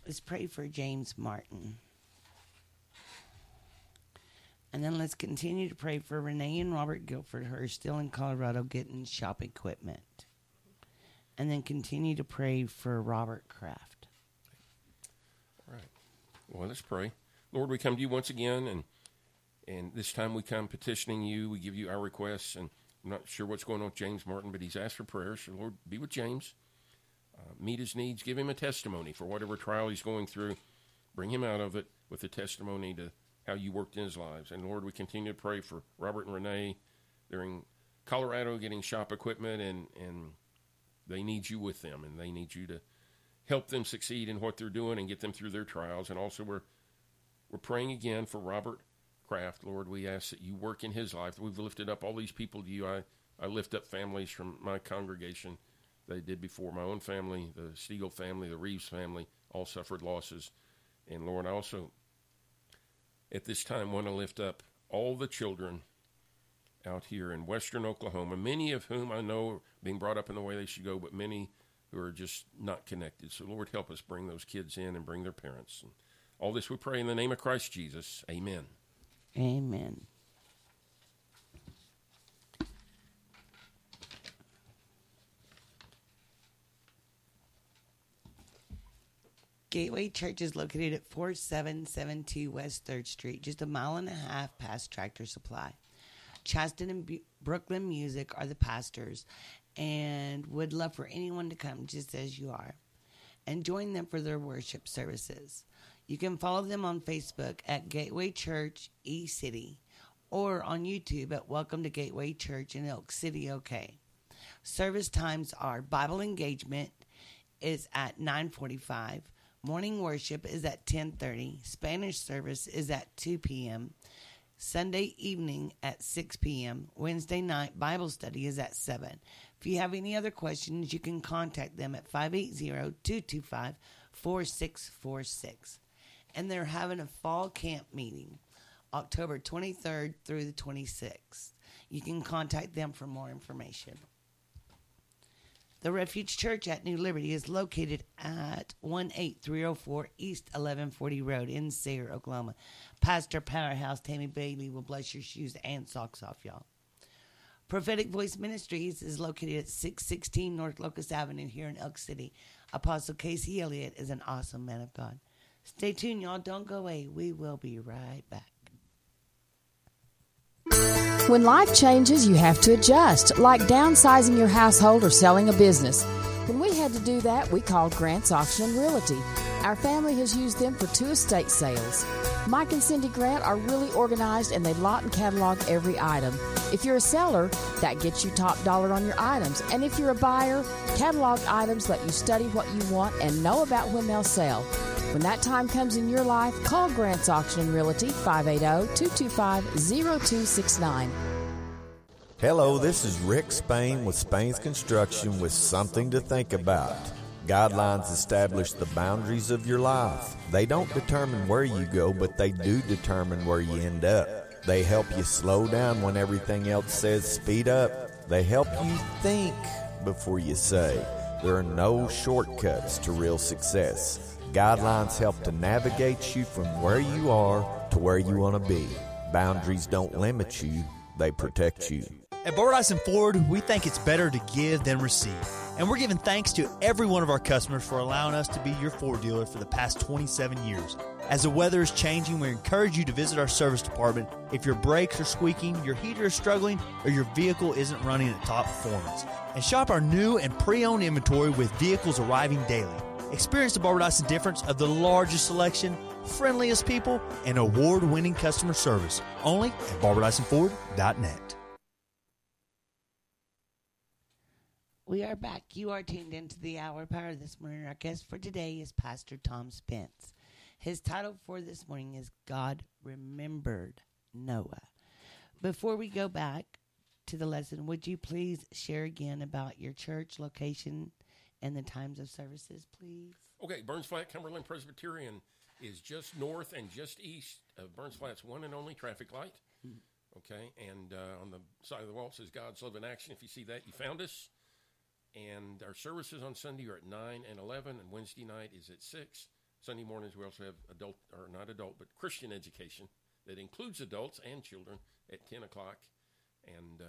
Let's pray for James Martin. And then let's continue to pray for Renee and Robert Guilford, who are still in Colorado getting shop equipment. And then continue to pray for Robert Kraft. All right. Well, let's pray. Lord, we come to you once again, and this time we come petitioning you. We give you our requests, and I'm not sure what's going on with James Martin, but he's asked for prayers. So, Lord, be with James. Meet his needs. Give him a testimony for whatever trial he's going through. Bring him out of it with a testimony to how you worked in his lives. And, Lord, we continue to pray for Robert and Renee. They're in Colorado getting shop equipment, and they need you with them, and they need you to help them succeed in what they're doing and get them through their trials. And also we're praying again for Robert Kraft. Lord, we ask that you work in his life. We've lifted up all these people to you. I lift up families from my congregation. They did before. My own family, the Stiegel family, the Reeves family, all suffered losses. And, Lord, I also, at this time, want to lift up all the children out here in western Oklahoma, many of whom I know are being brought up in the way they should go, but many who are just not connected. So, Lord, help us bring those kids in and bring their parents. And all this we pray in the name of Christ Jesus. Amen. Amen. Gateway Church is located at 4772 West 3rd Street, just a mile and a half past Tractor Supply. Chaston and Brooklyn Music are the pastors, and would love for anyone to come just as you are and join them for their worship services. You can follow them on Facebook at Gateway Church eCity or on YouTube at Welcome to Gateway Church in Elk City, OK. Service times are Bible engagement is at 9:45. Morning worship is at 10:30. Spanish service is at 2 p.m. Sunday evening at 6 p.m. Wednesday night Bible study is at 7. If you have any other questions, you can contact them at 580-225-4646. And they're having a fall camp meeting October 23rd through the 26th. You can contact them for more information. The Refuge Church at New Liberty is located at 18304 East 1140 Road in Sayre, Oklahoma. Pastor Powerhouse Tammy Bailey will bless your shoes and socks off, y'all. Prophetic Voice Ministries is located at 616 North Locust Avenue here in Elk City. Apostle Casey Elliott is an awesome man of God. Stay tuned, y'all. Don't go away. We will be right back. When life changes, you have to adjust, like downsizing your household or selling a business. When we had to do that, we called Grant's Auction and Realty. Our family has used them for 2 estate sales. Mike and Cindy Grant are really organized, and they lot and catalog every item. If you're a seller, that gets you top dollar on your items. And if you're a buyer, catalog items let you study what you want and know about when they'll sell. When that time comes in your life, call Grant's Auction and Realty, 580-225-0269. Hello, this is Rick Spain with Spain's Construction with something to think about. Guidelines establish the boundaries of your life. They don't determine where you go, but they do determine where you end up. They help you slow down when everything else says speed up. They help you think before you say. There are no shortcuts to real success. Guidelines help to navigate you from where you are to where you want to be. Boundaries don't limit you, they protect you. At Barbara Dyson Ford, we think it's better to give than receive. And we're giving thanks to every one of our customers for allowing us to be your Ford dealer for the past 27 years. As the weather is changing, we encourage you to visit our service department if your brakes are squeaking, your heater is struggling, or your vehicle isn't running at top performance. And shop our new and pre-owned inventory with vehicles arriving daily. Experience the Barbara Dyson difference of the largest selection, friendliest people, and award-winning customer service. Only at BarbaraDysonFord.net. We are back. You are tuned into the Hour of Power this morning. Our guest for today is Pastor Tom Spence. His title for this morning is God Remembered Noah. Before we go back to the lesson, would you please share again about your church location and the times of services, please? Okay, Burns Flat Cumberland Presbyterian is just north and just east of Burns Flat's one and only traffic light. Okay, and on the side of the wall says God's Love in Action. If you see that, you found us. And our services on Sunday are at 9 and 11, and Wednesday night is at 6. Sunday mornings we also have but Christian education that includes adults and children at 10 o'clock. And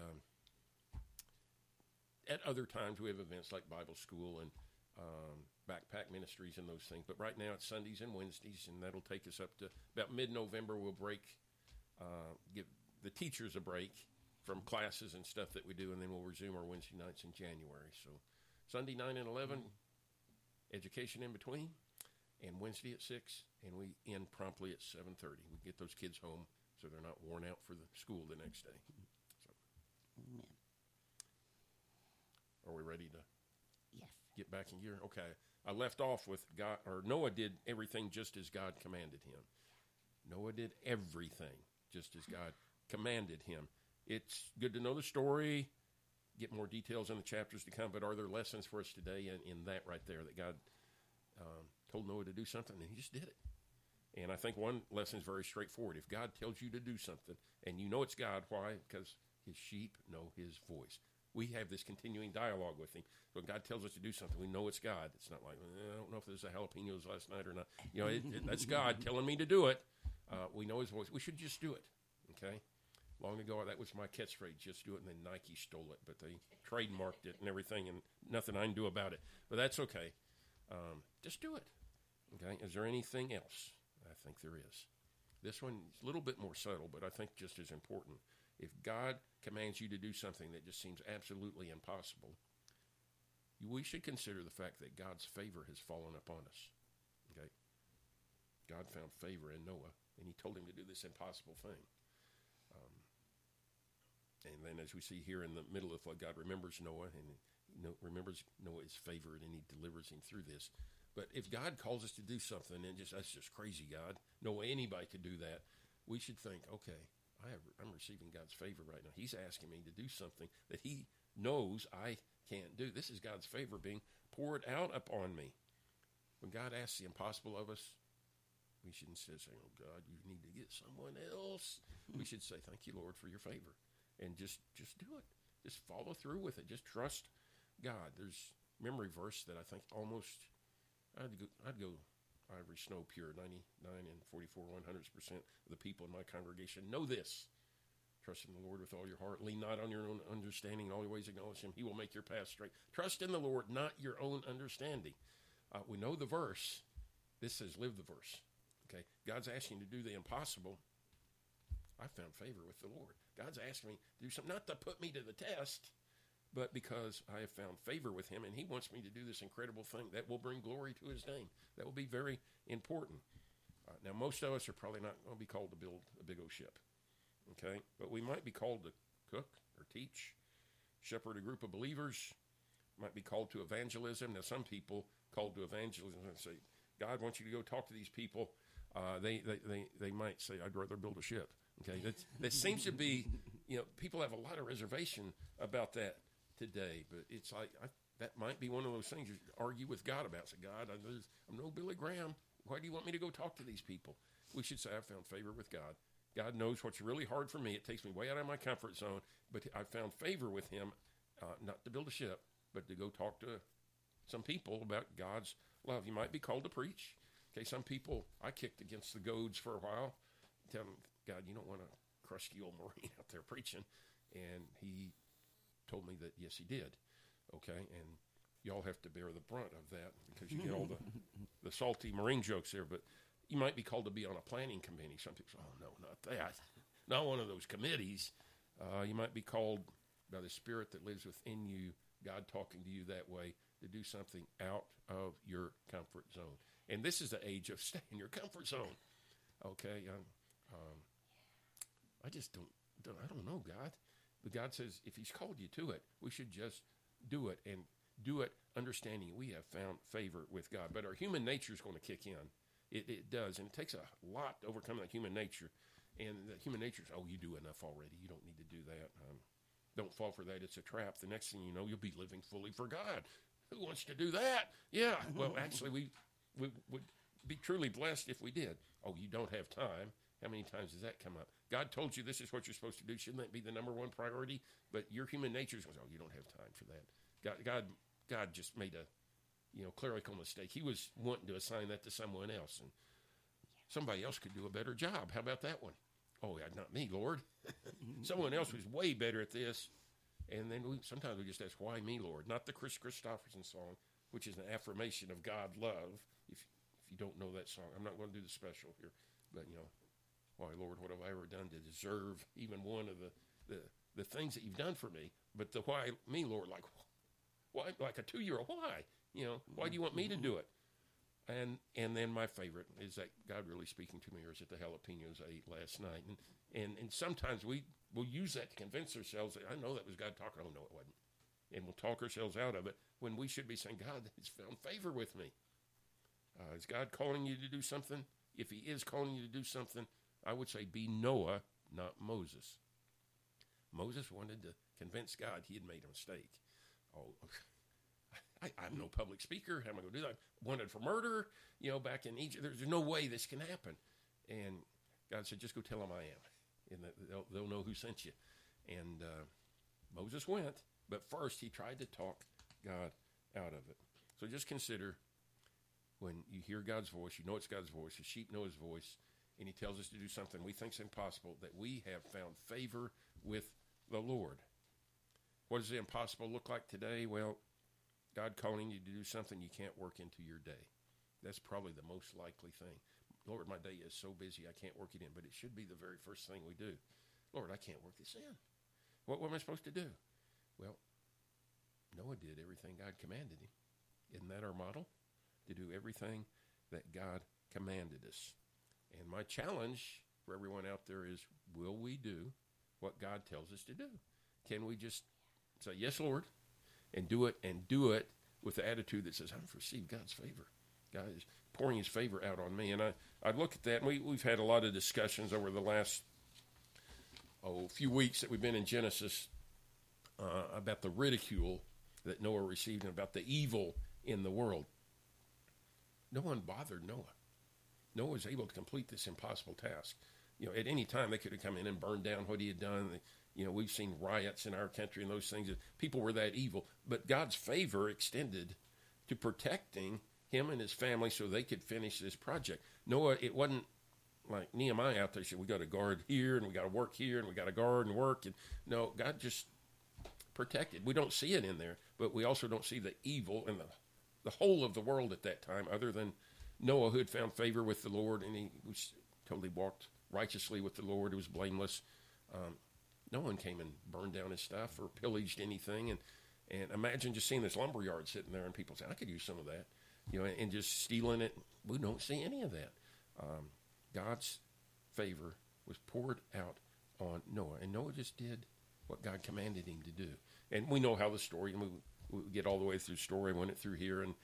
at other times we have events like Bible school and backpack ministries and those things. But right now it's Sundays and Wednesdays, and that'll take us up to about mid-November. We'll give the teachers a break from classes and stuff that we do, and then we'll resume our Wednesday nights in January. So Sunday 9 and 11, education in between, and Wednesday at 6, and we end promptly at 7:30. We get those kids home so they're not worn out for the school the next day. So, Amen. Are we ready to Yes. get back in gear? Okay. I left off with Noah did everything just as God commanded him. Noah did everything just as God commanded him. It's good to know the story, get more details in the chapters to come, but are there lessons for us today in that right there, that God told Noah to do something and he just did it? And I think one lesson is very straightforward. If God tells you to do something and you know it's God, why? Because his sheep know his voice. We have this continuing dialogue with him. So when God tells us to do something, we know it's God. It's not like, I don't know if there's a jalapenos last night or not. You know, that's God telling me to do it. We know his voice. We should just do it, okay? Long ago, that was my catchphrase, just do it, and then Nike stole it. But they trademarked it and everything, and nothing I can do about it. But that's okay. Just do it, okay? Is there anything else? I think there is. This one is a little bit more subtle, but I think just as important. If God commands you to do something that just seems absolutely impossible, we should consider the fact that God's favor has fallen upon us. Okay? God found favor in Noah, and he told him to do this impossible thing. And then as we see here in the middle of the flood, God remembers Noah, and remembers Noah is favored, and he delivers him through this. But if God calls us to do something, and that's just crazy, God, no way anybody could do that, we should think, okay, I'm receiving God's favor right now. He's asking me to do something that he knows I can't do. This is God's favor being poured out upon me. When God asks the impossible of us, we shouldn't say, oh, God, you need to get someone else. We should say, thank you, Lord, for your favor. And just do it. Just follow through with it. Just trust God. There's a memory verse that I think almost, I'd go Ivory Snow pure, 99 and 44, 100% of the people in my congregation know this. Trust in the Lord with all your heart. Lean not on your own understanding. In all your ways acknowledge him. He will make your path straight. Trust in the Lord, not your own understanding. We know the verse. This says live the verse. Okay, God's asking you to do the impossible. I found favor with the Lord. God's asking me to do something, not to put me to the test, but because I have found favor with him, and he wants me to do this incredible thing that will bring glory to his name. That will be very important. Now, most of us are probably not going to be called to build a big old ship, okay? But we might be called to cook or teach, shepherd a group of believers, might be called to evangelism. Now, some people called to evangelism and say, God wants you to go talk to these people. They might say, I'd rather build a ship. Okay, that seems to be, people have a lot of reservation about that today. But it's like, that might be one of those things you argue with God about. Say, God, I'm no Billy Graham. Why do you want me to go talk to these people? We should say, I found favor with God. God knows what's really hard for me. It takes me way out of my comfort zone. But I found favor with him, not to build a ship, but to go talk to some people about God's love. You might be called to preach. Okay, some people, I kicked against the goads for a while, tell them, God, you don't want a crusty old Marine out there preaching. And he told me that, yes, he did. Okay, and y'all have to bear the brunt of that because you get all the salty Marine jokes there. But you might be called to be on a planning committee. Some people say, oh, no, not that. Not one of those committees. You might be called by the Spirit that lives within you, God talking to you that way, to do something out of your comfort zone. And this is the age of stay in your comfort zone. Okay, I just I don't know, God. But God says if he's called you to it, we should just do it, and do it understanding we have found favor with God. But our human nature is going to kick in. It does, and it takes a lot to overcome that human nature. And the human nature is, oh, you do enough already. You don't need to do that. Don't fall for that. It's a trap. The next thing you know, you'll be living fully for God. Who wants to do that? Yeah, well, actually, we would be truly blessed if we did. Oh, you don't have time. How many times does that come up? God told you this is what you're supposed to do. Shouldn't that be the number one priority? But your human nature goes, oh, you don't have time for that. God just made clerical mistake. He was wanting to assign that to someone else, and somebody else could do a better job. How about that one? Oh, yeah, not me, Lord. Someone else was way better at this. And then sometimes we just ask, why me, Lord? Not the Chris Christopherson song, which is an affirmation of God love. If you don't know that song, I'm not going to do the special here. But, why, Lord, what have I ever done to deserve even one of the things that you've done for me? But the why me, Lord, like, why, like a 2-year-old, why? Why do you want me to do it? And then my favorite is that God really speaking to me, or is it the jalapenos I ate last night? And sometimes we'll use that to convince ourselves that I know that was God talking. Oh, no, it wasn't. And we'll talk ourselves out of it when we should be saying, God has found favor with me. Is God calling you to do something? If he is calling you to do something, I would say be Noah, not Moses. Moses wanted to convince God he had made a mistake. Oh, I'm no public speaker. How am I going to do that? Wanted for murder, back in Egypt. There's no way this can happen. And God said, just go tell them I am. And they'll know who sent you. And Moses went, but first he tried to talk God out of it. So just consider when you hear God's voice, you know it's God's voice, the sheep know his voice, and he tells us to do something we think's impossible, that we have found favor with the Lord. What does the impossible look like today? Well, God calling you to do something you can't work into your day. That's probably the most likely thing. Lord, my day is so busy I can't work it in, but it should be the very first thing we do. Lord, I can't work this in. What am I supposed to do? Well, Noah did everything God commanded him. Isn't that our model? To do everything that God commanded us. And my challenge for everyone out there is, will we do what God tells us to do? Can we just say, yes, Lord, and do it with the attitude that says, I've received God's favor. God is pouring his favor out on me. And I look at that, and we've had a lot of discussions over the last few weeks that we've been in Genesis about the ridicule that Noah received and about the evil in the world. No one bothered Noah. Noah was able to complete this impossible task. At any time they could have come in and burned down what he had done. We've seen riots in our country and those things. People were that evil. But God's favor extended to protecting him and his family so they could finish this project. Noah, it wasn't like Nehemiah out there said, we got to guard here and we got to work here and we got to guard and work. And no, God just protected. We don't see it in there, but we also don't see the evil in the whole of the world at that time, other than Noah, who had found favor with the Lord, and he was totally walked righteously with the Lord. He was blameless. No one came and burned down his stuff or pillaged anything. And imagine just seeing this lumber yard sitting there and people saying, I could use some of that, and just stealing it. We don't see any of that. God's favor was poured out on Noah, and Noah just did what God commanded him to do. And we know how the story, and we get all the way through the story, went it through here, and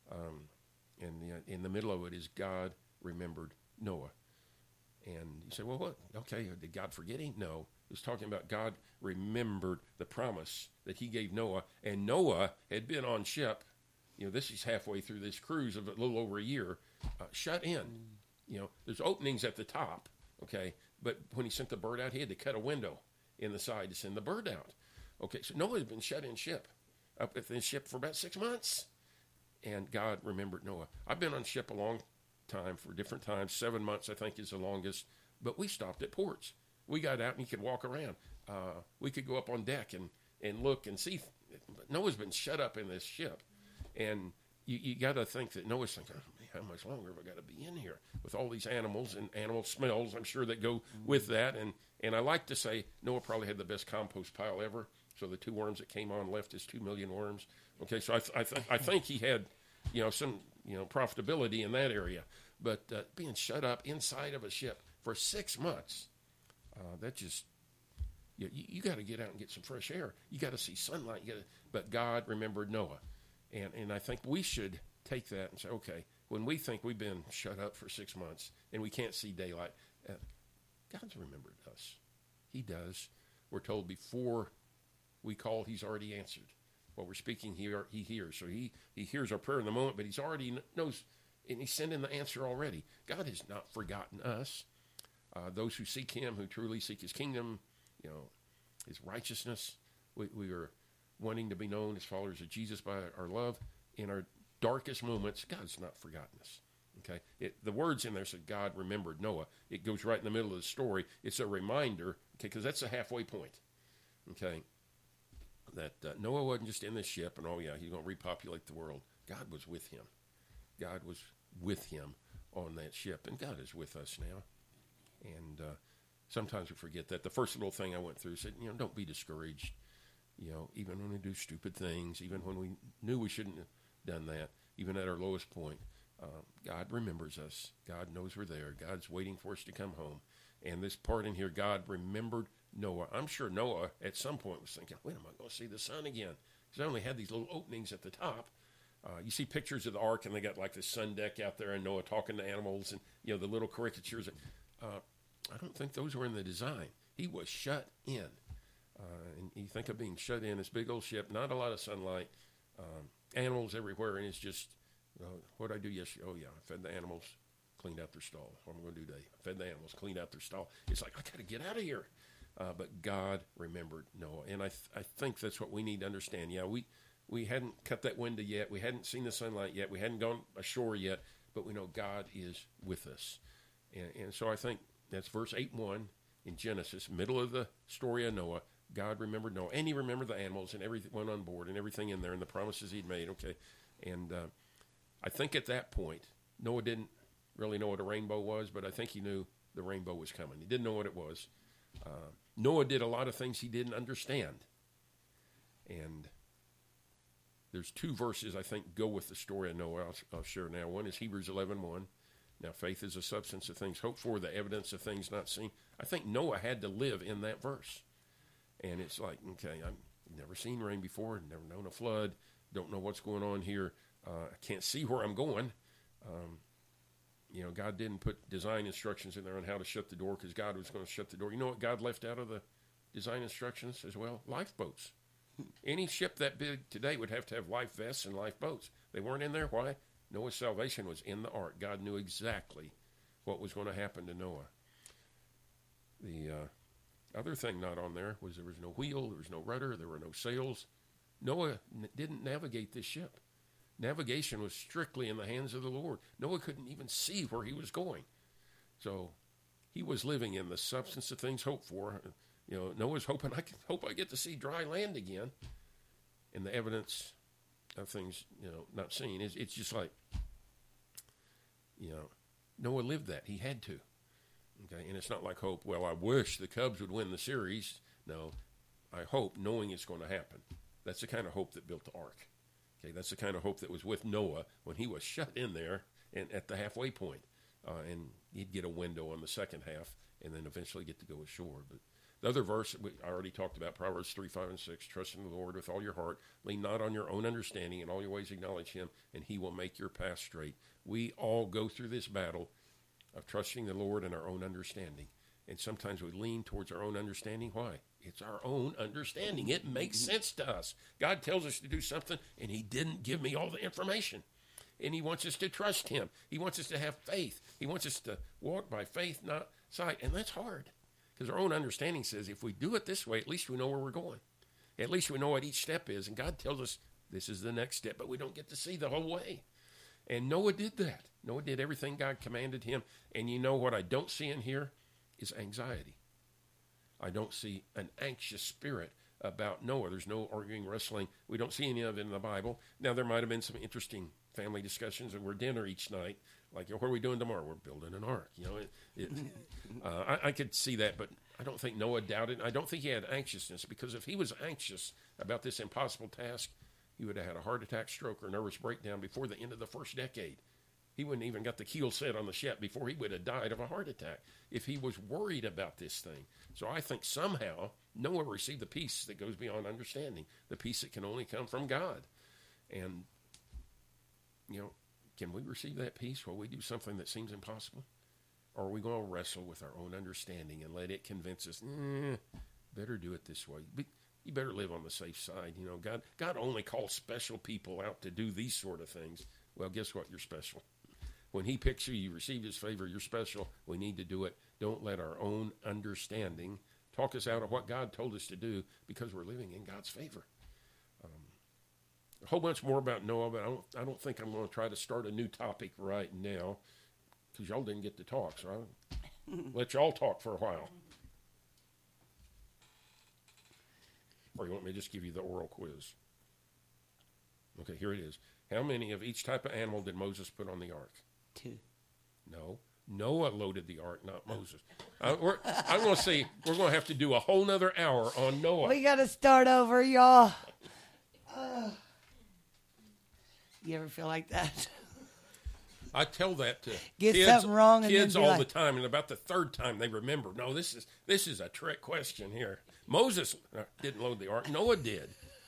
in the middle of it is God remembered Noah. And you say, well, what? Okay, did God forget him? No. It was talking about God remembered the promise that he gave Noah. And Noah had been on ship. This is halfway through this cruise of a little over a year, shut in. There's openings at the top, okay? But when he sent the bird out, he had to cut a window in the side to send the bird out. Okay, so Noah had been shut in ship, up at the ship for about 6 months. And God remembered Noah. I've been on ship a long time for different times. 7 months, I think, is the longest. But we stopped at ports. We got out and you could walk around. We could go up on deck and look and see. But Noah's been shut up in this ship. And you got to think that Noah's thinking, oh, man, how much longer have I got to be in here with all these animals and animal smells, I'm sure, that go with that. And I like to say Noah probably had the best compost pile ever. So the 2 worms that came on left his 2 million worms. Okay, so I think he had, some, profitability in that area. But being shut up inside of a ship for 6 months, that just, you got to get out and get some fresh air. You got to see sunlight. But God remembered Noah. And I think we should take that and say, okay, when we think we've been shut up for 6 months and we can't see daylight, God's remembered us. He does. We're told before we call, he's already answered. While we're speaking here, he hears. So he hears our prayer in the moment, but he's already knows, and he's sending the answer already. God has not forgotten us. Those who seek him, who truly seek his kingdom, his righteousness, we are wanting to be known as followers of Jesus by our love and our darkest moments, God's not forgotten us. Okay, the words in there said God remembered Noah. It goes right in the middle of the story. It's a reminder, okay, because that's the halfway point. Okay, that Noah wasn't just in this ship and, oh yeah, he's going to repopulate the world. God was with him. God was with him on that ship, and God is with us now. And sometimes we forget that. The first little thing I went through said, don't be discouraged. Even when we do stupid things, even when we knew we shouldn't have done that, even at our lowest point, God remembers us. God knows we're there. God's waiting for us to come home. And this part in here, God remembered Noah. I'm sure Noah at some point was thinking, when am I going to see the sun again? Because I only had these little openings at the top. You see pictures of the ark, and they got like this sun deck out there, and Noah talking to animals, and the little caricatures. I don't think those were in the design. He was shut in. And you think of being shut in, this big old ship, not a lot of sunlight, animals everywhere, and it's just, what did I do yesterday? Oh, yeah, I fed the animals, cleaned out their stall. What am I going to do today? I fed the animals, cleaned out their stall. It's like, I got to get out of here. But God remembered Noah. And I think that's what we need to understand. Yeah, we hadn't cut that window yet. We hadn't seen the sunlight yet. We hadn't gone ashore yet. But we know God is with us. And so I think that's verse 8:1 in Genesis, middle of the story of Noah. God remembered Noah, and he remembered the animals and everyone on board and everything in there and the promises he'd made. Okay, and I think at that point, Noah didn't really know what a rainbow was, but I think he knew the rainbow was coming. He didn't know what it was. Noah did a lot of things he didn't understand. And there's two verses I think go with the story of Noah I'll share now. One is Hebrews 11:1. Now, faith is the substance of things hoped for, the evidence of things not seen. I think Noah had to live in that verse. And it's like, okay, I've never seen rain before, never known a flood, don't know what's going on here. I can't see where I'm going. God didn't put design instructions in there on how to shut the door because God was going to shut the door. You know what God left out of the design instructions as well? Lifeboats. Any ship that big today would have to have life vests and lifeboats. They weren't in there. Why? Noah's salvation was in the ark. God knew exactly what was going to happen to Noah. The other thing not on there was there was no wheel, there was no rudder, there were no sails. Noah didn't navigate this ship. Navigation was strictly in the hands of the Lord. Noah couldn't even see where he was going. So he was living in the substance of things hoped for. Noah's hoping, I get to see dry land again. And the evidence of things, not seen. It's just like, Noah lived that. He had to. Okay, and it's not like hope, well, I wish the Cubs would win the series. No, I hope knowing it's going to happen. That's the kind of hope that built the ark. Okay, that's the kind of hope that was with Noah when he was shut in there and at the halfway point. And he'd get a window on the second half and then eventually get to go ashore. But the other verse, I already talked about, Proverbs 3:5-6, trust in the Lord with all your heart. Lean not on your own understanding. In all your ways acknowledge him, and he will make your path straight. We all go through this battle of trusting the Lord in our own understanding. And sometimes we lean towards our own understanding. Why? It's our own understanding. It makes sense to us. God tells us to do something, and he didn't give me all the information. And he wants us to trust him. He wants us to have faith. He wants us to walk by faith, not sight. And that's hard, because our own understanding says if we do it this way, at least we know where we're going. At least we know what each step is. And God tells us this is the next step, but we don't get to see the whole way. And Noah did that. Noah did everything God commanded him. And you know what I don't see in here is anxiety. I don't see an anxious spirit about Noah. There's no arguing, wrestling. We don't see any of it in the Bible. Now, there might have been some interesting family discussions over dinner each night. Like, what are we doing tomorrow? We're building an ark. I could see that, but I don't think Noah doubted. I don't think he had anxiousness, because if he was anxious about this impossible task, he would have had a heart attack, stroke, or nervous breakdown before the end of the first decade. He wouldn't even got the keel set on the ship before he would have died of a heart attack if he was worried about this thing. So I think somehow Noah received the peace that goes beyond understanding, the peace that can only come from God. And, can we receive that peace while we do something that seems impossible? Or are we going to wrestle with our own understanding and let it convince us, better do it this way? You better live on the safe side. God only calls special people out to do these sort of things. Well, guess what? You're special. When he picks you, you receive his favor, you're special. We need to do it. Don't let our own understanding talk us out of what God told us to do, because we're living in God's favor. a whole bunch more about Noah, but I don't think I'm going to try to start a new topic right now because y'all didn't get to talk, so I'll let y'all talk for a while. Or you want me to just give you the oral quiz? Okay, here it is. How many of each type of animal did Moses put on the ark? 2. No. Noah loaded the ark, not Moses. I'm going to say we're going to have to do a whole nother hour on Noah. We got to start over, y'all. You ever feel like that? I tell that to Get kids, something wrong and kids then be all like, the time, and about the third time they remember. No, this is a trick question here. Moses didn't load the ark. Noah did.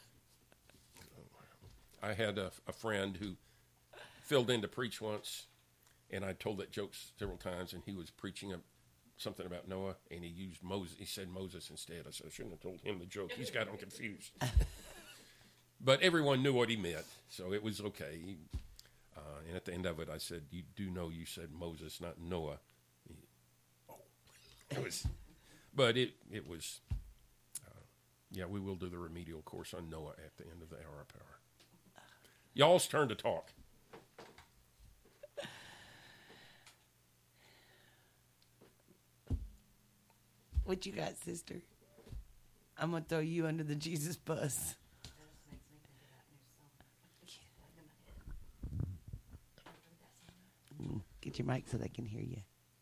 I had a friend who filled in to preach once, and I told that joke several times, and he was preaching something about Noah, and he used Moses. He said Moses instead. I said I shouldn't have told him the joke. He's got him confused. But everyone knew what he meant, so it was okay. And at the end of it, I said, "You do know you said Moses, not Noah." It was, but it was. Yeah, we will do the remedial course on Noah at the end of the hour of power. Y'all's turn to talk. What you got, sister? I'm going to throw you under the Jesus bus. Get your mic so they can hear you.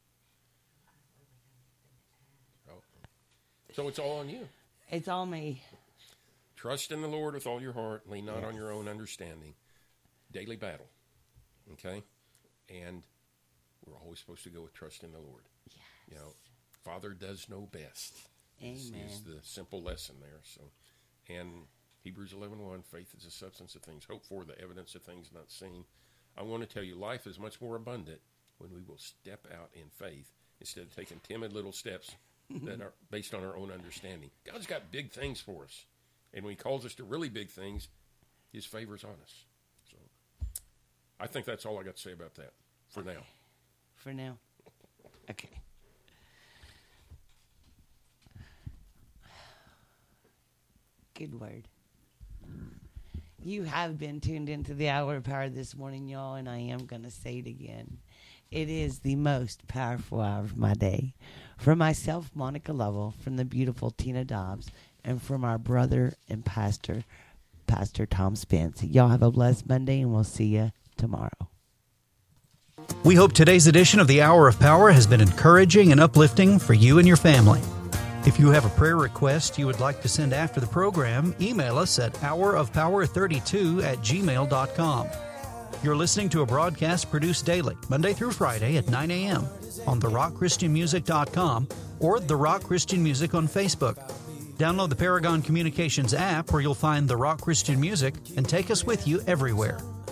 Oh. So it's all on you. It's all me. Trust in the Lord with all your heart. Lean not on your own understanding. Daily battle. Okay? And we're always supposed to go with trust in the Lord. Yes. You know, Father does know best. Amen. Is the simple lesson there. So, and Hebrews 11:1, faith is the substance of things hoped for, the evidence of things not seen. I want to tell you, life is much more abundant when we will step out in faith instead of taking timid little steps that are based on our own understanding. God's got big things for us. And when he calls us to really big things, his favor's on us. So I think that's all I got to say about that for now. For now. Okay. Good word. You have been tuned into the Hour of Power this morning, y'all, and I am going to say it again. It is the most powerful hour of my day. For myself, Monica Lovell, from the beautiful Tina Dobbs, and from our brother and pastor, Pastor Tom Spence. Y'all have a blessed Monday, and we'll see you tomorrow. We hope today's edition of the Hour of Power has been encouraging and uplifting for you and your family. If you have a prayer request you would like to send after the program, email us at hourofpower32@gmail.com. You're listening to a broadcast produced daily, Monday through Friday at 9 a.m. on therockchristianmusic.com or The Rock Christian Music on Facebook. Download the Paragon Communications app where you'll find The Rock Christian Music and take us with you everywhere.